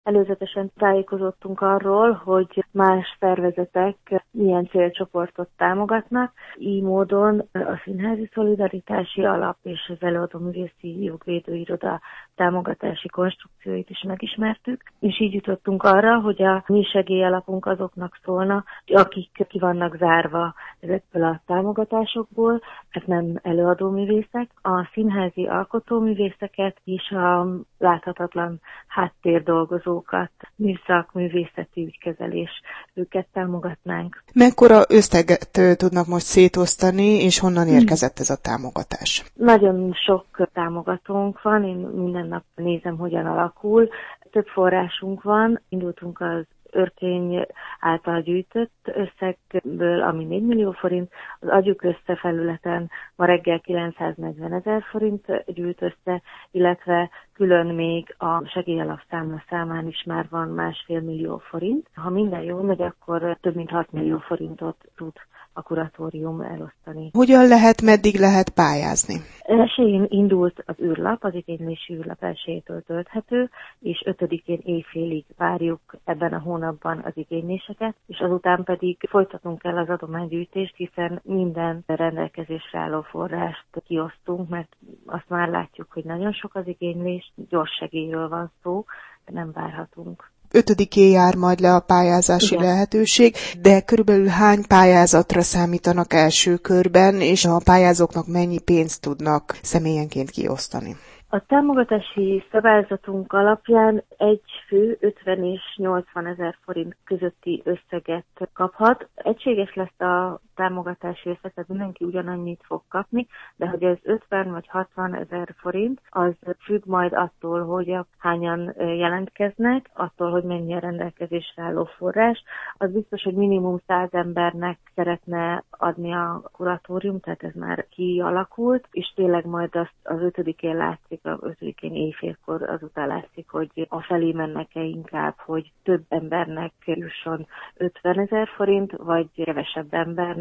Előzetesen tájékozottunk arról, hogy más szervezetek milyen célcsoportot támogatnak. Így módon a Színházi Szolidaritási Alap és az Előadóművészi Jogvédőiroda támogatási konstrukcióit is megismertük, és így jutottunk arra, hogy a mi segélyalapunk azoknak szólna, akik ki vannak zárva ezekből a támogatásokból, mert nem előadóművészek, a színházi alkotóművészeket és a láthatatlan háttérdolgozókat, műszak, művészeti ügykezelés, őket támogatnánk. Mekkora összeget tudnak most szétosztani, és honnan érkezett ez a támogatás? Nagyon sok támogatónk van, én minden nap nézem, hogyan alakul. Több forrásunk van, indultunk az Örkény által gyűjtött összegből, ami 4 millió forint, az Adjuk Össze felületen ma reggel 940 000 forint gyűjt össze, illetve külön még a segélyalap számán is már van 1,5 millió forint. Ha minden jól megy, akkor több mint 6 millió forintot tud a kuratórium elosztani. Hogyan lehet, meddig lehet pályázni? Elsőjén indult az űrlap, az igénylési űrlap 1-től tölthető, és 5-én éjfélig várjuk ebben a hónapban az igényléseket, és azután pedig folytatunk el az adománygyűjtést, hiszen minden rendelkezésre álló forrást kiosztunk, mert azt már látjuk, hogy nagyon sok az igénylés, gyors segélyről van szó, de nem várhatunk. 5-én jár majd le a pályázási lehetőség, de körülbelül hány pályázatra számítanak első körben, és a pályázóknak mennyi pénzt tudnak személyenként kiosztani? A támogatási szabályzatunk alapján egy fő 50 és 80 000 forint közötti összeget kaphat. Egységes lesz a támogatási összeg, tehát mindenki ugyanannyit fog kapni, de hogy ez 50 vagy 60 000 forint, az függ majd attól, hogy hányan jelentkeznek, attól, hogy mennyi a rendelkezésre álló forrás. Az biztos, hogy minimum 100 embernek szeretne adni a kuratórium, tehát ez már kialakult, és tényleg majd az 5-én látszik, a 5-én éjfélkor azután látszik, hogy a felé mennek-e inkább, hogy több embernek jusson 50 000 forint, vagy kevesebb embernek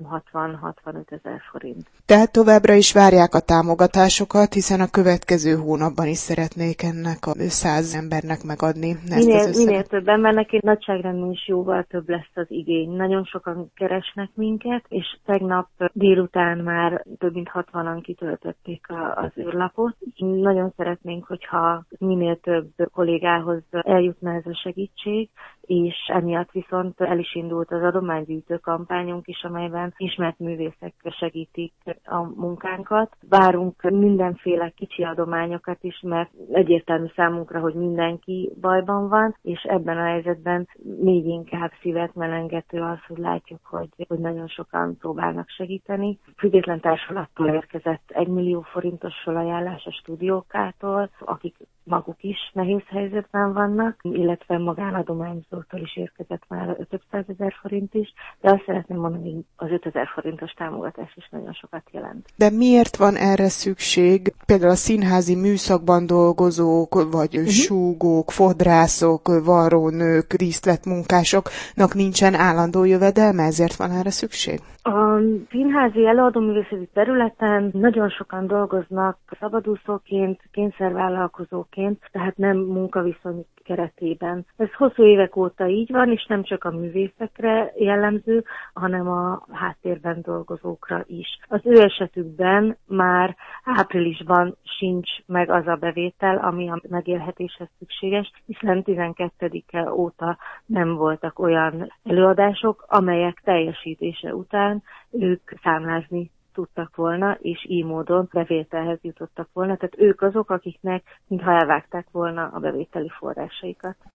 60-65 000 forint. Tehát továbbra is várják a támogatásokat, hiszen a következő hónapban is szeretnék ennek a 100 embernek megadni ezt az összeget. Minél több embernek, én nagyságrendben is jóval több lesz az igény. Nagyon sokan keresnek minket, és tegnap délután már több mint 60-an kitöltötték az űrlapot. Nagyon szeretnénk, hogyha minél több kollégához eljutna ez a segítség, és emiatt viszont el is indult az adománygyűjtő kampányunk is, amelyben ismert művészek segítik a munkánkat. Várunk mindenféle kicsi adományokat is, mert egyértelmű számunkra, hogy mindenki bajban van, és ebben a helyzetben még inkább szívet melengető az, hogy látjuk, hogy nagyon sokan próbálnak segíteni. Független társulattól érkezett 1 millió forintos felajánlás a stúdiókától, akik maguk is nehéz helyzetben vannak, illetve magánadományzótól is érkezett már több 100 000 forint is, de azt szeretném mondani, hogy az 5 000 forintos támogatás is nagyon sokat jelent. De miért van erre szükség? Például a színházi műszakban dolgozók, vagy súgók, fodrászok, varrónők, díszletmunkásoknak nincsen állandó jövedelme, ezért van erre szükség? A színházi előadóművészeti területen nagyon sokan dolgoznak szabadúszóként, kényszervállalkozóként, tehát nem munkaviszony keretében. Ez hosszú évek óta így van, és nem csak a művészekre jellemző, hanem a háttérben dolgozókra is. Az ő esetükben már áprilisban sincs meg az a bevétel, ami a megélhetéshez szükséges, hiszen 12-e óta nem voltak olyan előadások, amelyek teljesítése után ők számlázni tudtak volna, és így módon bevételhez jutottak volna. Tehát ők azok, akiknek mintha elvágták volna a bevételi forrásaikat.